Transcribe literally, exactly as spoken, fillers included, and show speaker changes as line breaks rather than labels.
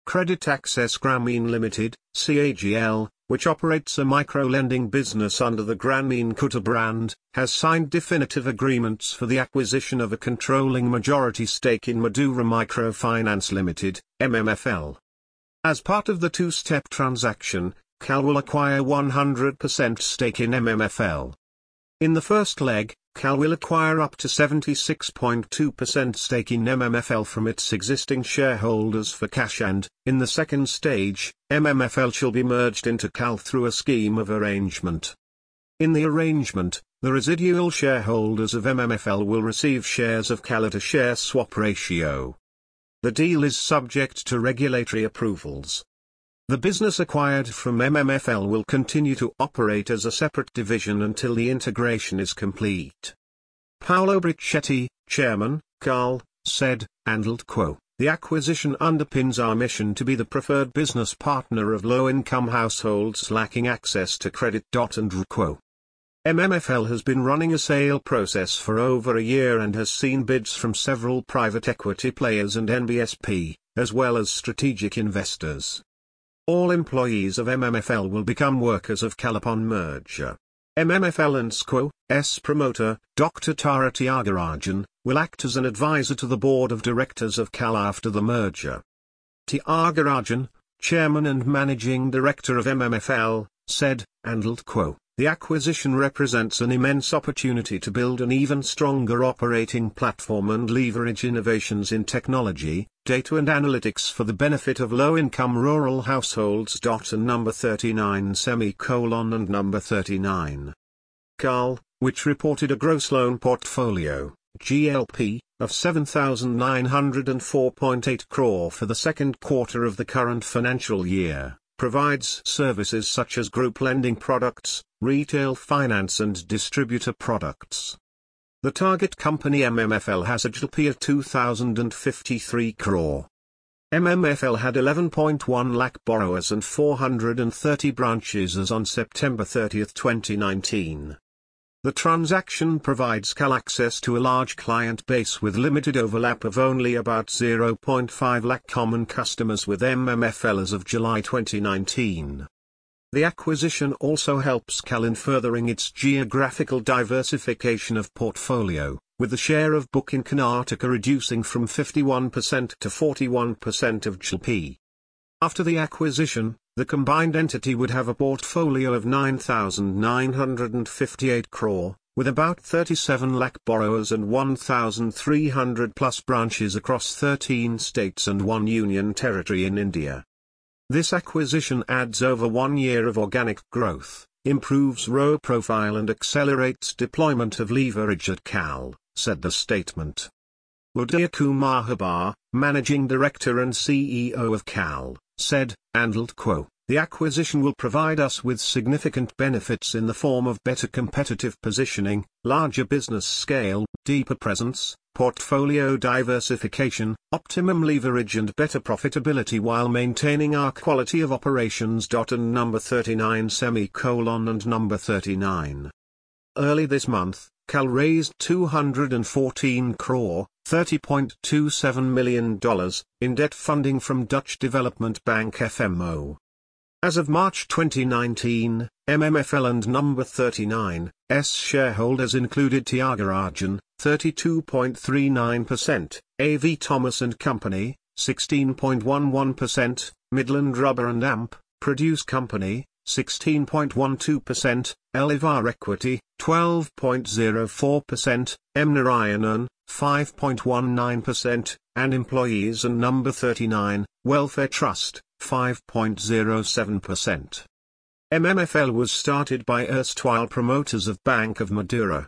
Credit Access Grameen Limited, C A G L, which operates a micro-lending business under the Grameen Kutter brand, has signed definitive agreements for the acquisition of a controlling majority stake in Madura Microfinance Limited, M M F L. As part of the two-step transaction, C A L will acquire one hundred percent stake in M M F L. In the first leg, C A L will acquire up to seventy-six point two percent stake in M M F L from its existing shareholders for cash, and, in the second stage, M M F L shall be merged into C A L through a scheme of arrangement. In the arrangement, the residual shareholders of M M F L will receive shares of C A L at a share swap ratio. The deal is subject to regulatory approvals. The business acquired from M M F L will continue to operate as a separate division until the integration is complete. Paolo Brichetti, chairman, C A L, said, and quote, "The acquisition underpins our mission to be the preferred business partner of low-income households lacking access to credit." And quote. M M F L has been running a sale process for over a year and has seen bids from several private equity players and N B S P, as well as strategic investors. All employees of M M F L will become workers of C A L upon merger. M M F L and S C O's promoter, Doctor Tara Tyagarajan, will act as an advisor to the board of directors of C A L after the merger. Tyagarajan, chairman and managing director of M M F L, said, and quote, "The acquisition represents an immense opportunity to build an even stronger operating platform and leverage innovations in technology, data and analytics for the benefit of low-income rural households." And number thirty-nine semicolon and number thirty-nine. C A L, which reported a gross loan portfolio, G L P, of seven thousand nine hundred four point eight crore for the second quarter of the current financial year, provides services such as group lending products, retail finance and distributor products. The target company M M F L has a G L P of two thousand fifty-three crore. M M F L had eleven point one lakh borrowers and four hundred thirty branches as on September thirtieth twenty nineteen. The transaction provides C A L access to a large client base with limited overlap of only about zero point five lakh common customers with M M F L as of July twenty nineteen. The acquisition also helps C A L in furthering its geographical diversification of portfolio, with the share of book in Karnataka reducing from fifty-one percent to forty-one percent of G L P. After the acquisition, the combined entity would have a portfolio of nine thousand nine hundred fifty-eight crore, with about thirty-seven lakh borrowers and one thousand three hundred plus branches across thirteen states and one union territory in India. This acquisition adds over one year of organic growth, improves R O E profile and accelerates deployment of leverage at C A L, said the statement. Udaya Kumar Habar, managing director and C E O of C A L, said, and quote, "The acquisition will provide us with significant benefits in the form of better competitive positioning, larger business scale, deeper presence, portfolio diversification, optimum leverage and better profitability while maintaining our quality of operations." And number thirty-nine semicolon and number thirty-nine. Early this month, C A L raised two hundred fourteen crore, thirty point two seven million dollars, in debt funding from Dutch Development Bank F M O. As of March twenty nineteen, M M F L and number thirty-nine's shareholders included Tyagarajan, thirty-two point three nine percent, A V Thomas and Company, sixteen point one one percent, Midland Rubber and A M P, Produce Company, sixteen point one two percent, Elivar Equity, twelve point zero four percent, M Narayanan, five point one nine percent, and Employees and number thirty-nine, Welfare Trust, five point zero seven percent. M M F L was started by erstwhile promoters of Bank of Madura,